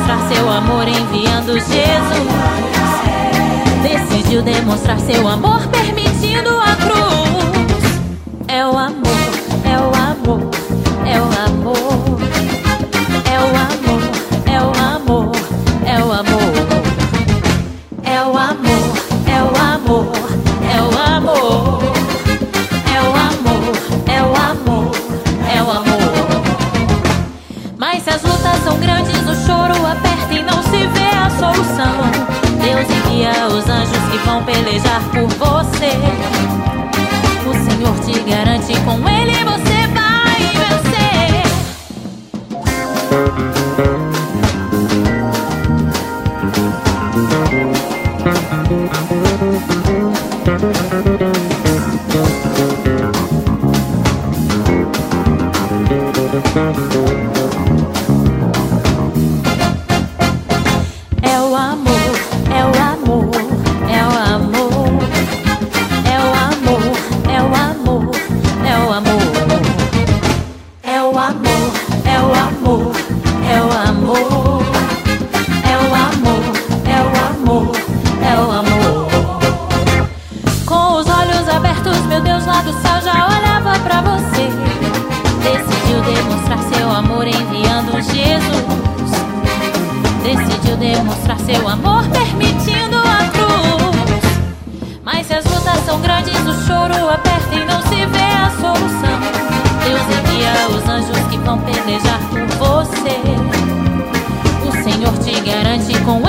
demonstrar seu amor enviando Jesus. Decidiu demonstrar seu amor permitindo a cruz. É o amor, é o amor, é o amor. É o amor, é o amor, é o amor. É o amor, é o amor, é o amor. É o amor, é o amor, é o amor. Mas se as lutas são grandes, o choro aperta e não se vê a solução, Deus envia os anjos que vão pelejar por você. O Senhor te garante, com Ele você vai vencer. É o amor, é o amor, é o amor. É o amor, é o amor, é o amor. É o amor, é o amor, é o amor. É o amor, é o amor, é o amor. Com os olhos abertos, meu Deus lá do céu já olhava pra você. Decidiu demonstrar seu amor enviando Jesus. Decidiu demonstrar seu amor permitindo a cruz. Mas se as lutas são grandes, o choro aperta e não se vê a solução, Deus envia os anjos que vão pelejar por você. O Senhor te garante, com